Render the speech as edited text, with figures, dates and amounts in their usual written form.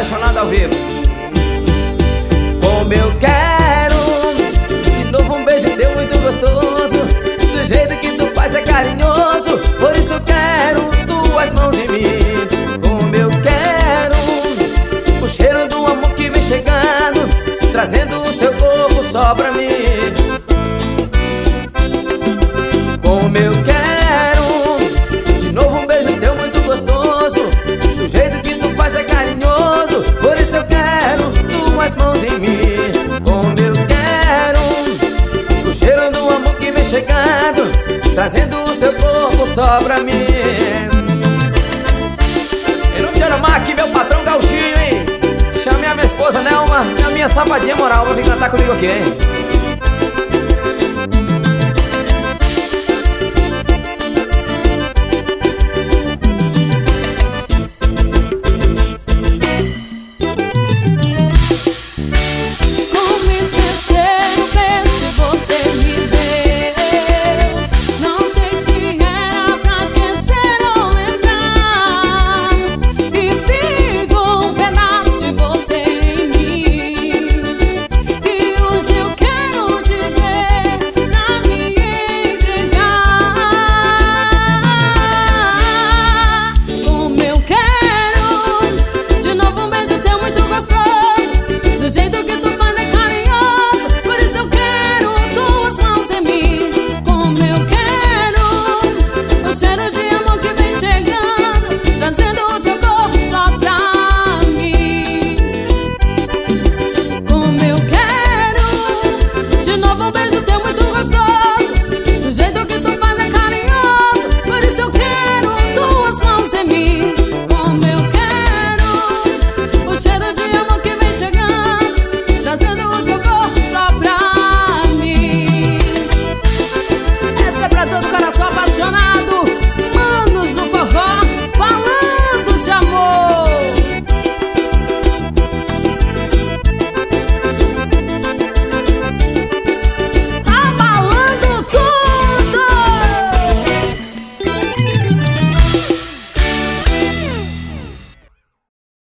apaixonado ao vivo. Como eu quero de novo um beijo teu muito gostoso, do jeito que tu faz é carinhoso, por isso eu quero tuas mãos em mim. Como eu quero o cheiro do amor que vem chegando, trazendo o seu corpo só pra mim. Como eu quero de novo um beijo teu muito gostoso, do jeito que tu faz é carinhoso, por isso eu quero tuas mãos em mim. Como eu quero o cheiro do amor que vem chegando, trazendo o seu corpo só pra mim. Em nome de Aromac, meu patrão gauchinho, hein? Chamei a minha esposa Nelma e a minha safadinha moral pra vir cantar comigo aqui, hein?